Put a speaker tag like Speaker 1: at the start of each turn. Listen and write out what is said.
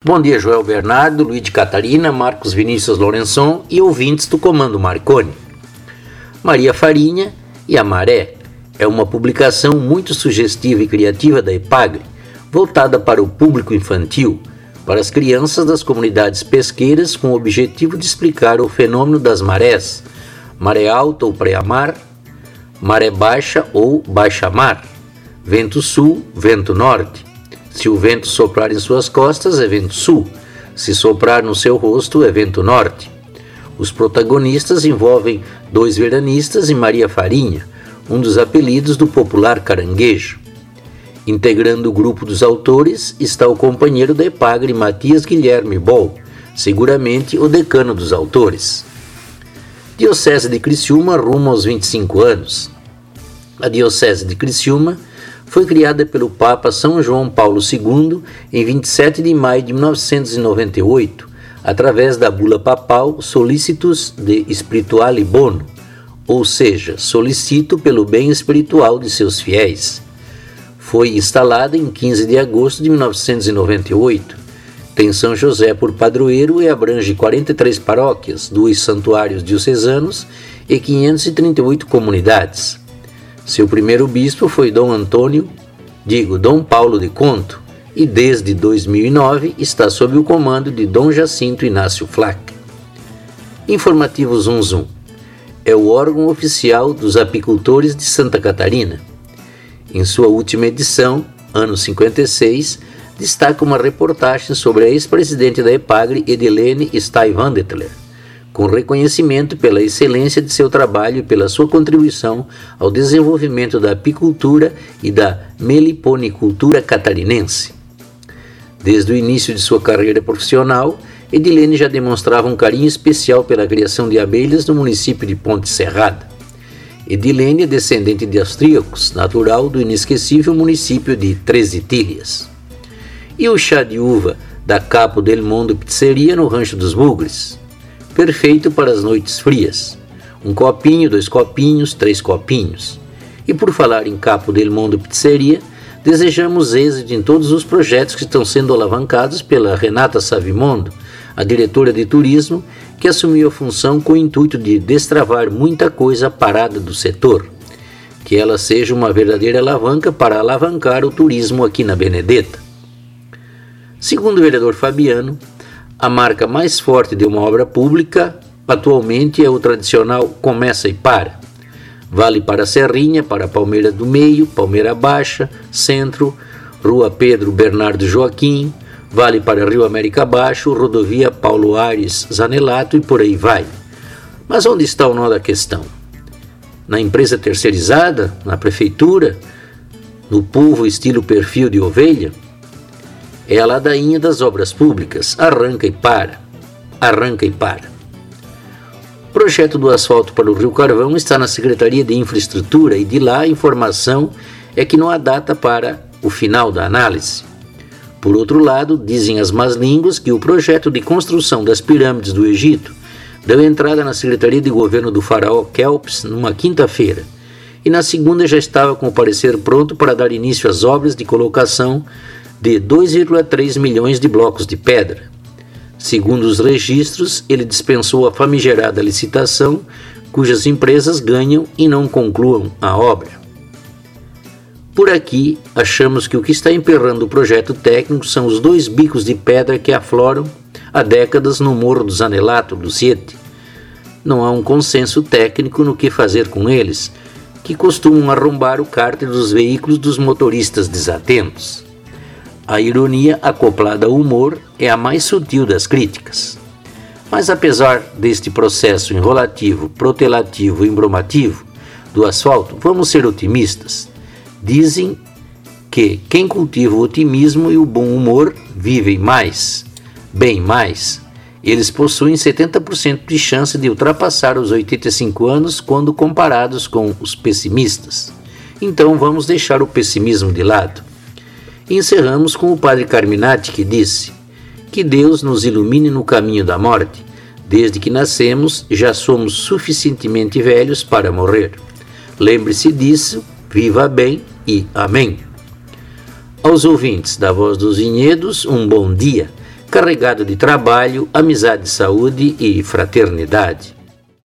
Speaker 1: Bom dia, Joel Bernardo, Luiz de Catarina, Marcos Vinícius Lourençon e ouvintes do Comando Marconi. Maria Farinha e a Maré é uma publicação muito sugestiva e criativa da EPAGRE, voltada para o público infantil, para as crianças das comunidades pesqueiras, com o objetivo de explicar o fenômeno das marés, maré alta ou pré-mar, maré baixa ou baixa-mar, vento sul, vento norte. Se o vento soprar em suas costas, é vento sul. Se soprar no seu rosto, é vento norte. Os protagonistas envolvem 2 veranistas e Maria Farinha, um dos apelidos do popular caranguejo. Integrando o grupo dos autores está o companheiro da EPAGRE, Matias Guilherme Boll, seguramente o decano dos autores. Diocese de Criciúma rumo aos 25 anos. A Diocese de Criciúma foi criada pelo Papa São João Paulo II em 27 de maio de 1998, através da bula papal Solicitus de Spirituale Bono, ou seja, solicito pelo bem espiritual de seus fiéis. Foi instalada em 15 de agosto de 1998. Tem São José por padroeiro e abrange 43 paróquias, 2 santuários diocesanos e 538 comunidades. Seu primeiro bispo foi Dom Paulo de Conto, e desde 2009 está sob o comando de Dom Jacinto Inácio Flack. Informativo Zum Zum é o órgão oficial dos apicultores de Santa Catarina. Em sua última edição, ano 56, destaca uma reportagem sobre a ex-presidente da EPAGRE, Edilene Stuyvesant, com reconhecimento pela excelência de seu trabalho e pela sua contribuição ao desenvolvimento da apicultura e da meliponicultura catarinense. Desde o início de sua carreira profissional, Edilene já demonstrava um carinho especial pela criação de abelhas no município de Ponte Serrada. Edilene é descendente de austríacos, natural do inesquecível município de Três Itilhas. E o chá de uva da Capo del Mondo Pizzeria no Rancho dos Bugres, perfeito para as noites frias. 1 copinho, 2 copinhos, 3 copinhos. E por falar em Capo del Mondo Pizzeria, desejamos êxito em todos os projetos que estão sendo alavancados pela Renata Savimondo, a diretora de turismo, que assumiu a função com o intuito de destravar muita coisa parada do setor. Que ela seja uma verdadeira alavanca para alavancar o turismo aqui na Benedetta. Segundo o vereador Fabiano, a marca mais forte de uma obra pública atualmente é o tradicional começa e para. Vale para Serrinha, para Palmeira do Meio, Palmeira Baixa, Centro, Rua Pedro Bernardo Joaquim, vale para Rio América Baixo, Rodovia Paulo Aires Zanelato e por aí vai. Mas onde está o nó da questão? Na empresa terceirizada? Na prefeitura? No povo estilo perfil de ovelha? É a ladainha das obras públicas, arranca e para, arranca e para. O projeto do asfalto para o Rio Carvão está na Secretaria de Infraestrutura e de lá a informação é que não há data para o final da análise. Por outro lado, dizem as más línguas que o projeto de construção das pirâmides do Egito deu entrada na Secretaria de Governo do faraó Kelps numa quinta-feira e na segunda já estava com o parecer pronto para dar início às obras de colocação de 2,3 milhões de blocos de pedra. Segundo os registros, ele dispensou a famigerada licitação, cujas empresas ganham e não concluam a obra. Por aqui, achamos que o que está emperrando o projeto técnico são os 2 bicos de pedra que afloram há décadas no Morro do Zanelato, do Siete. Não há um consenso técnico no que fazer com eles, que costumam arrombar o cárter dos veículos dos motoristas desatentos. A ironia acoplada ao humor é a mais sutil das críticas. Mas apesar deste processo enrolativo, protelativo e embromativo do asfalto, vamos ser otimistas. Dizem que quem cultiva o otimismo e o bom humor vivem mais, bem mais. Eles possuem 70% de chance de ultrapassar os 85 anos quando comparados com os pessimistas. Então vamos deixar o pessimismo de lado. E encerramos com o padre Carminati, que disse: que Deus nos ilumine no caminho da morte. Desde que nascemos, já somos suficientemente velhos para morrer. Lembre-se disso, viva bem e amém. Aos ouvintes da Voz dos Vinhedos, um bom dia. carregado de trabalho, amizade, saúde e fraternidade.